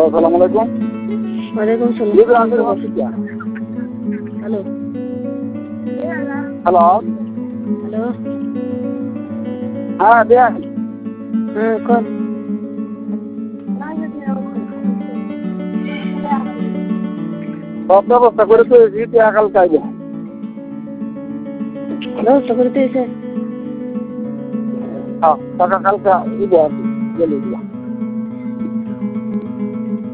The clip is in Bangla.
আসসালামু আলাইকুম। ওয়ালাইকুম সালাম। হ্যালো হ্যালো, হ্যালো, হ্যাঁ দেন। হ্যাঁ কর। সব ব্যবস্থা করে তো টাকা কাল চাইবে। ব্যবস্থা করে দিয়েছে। হ্যাঁ, টাকা কালকে দিব আর কি, গেলে দিলাম।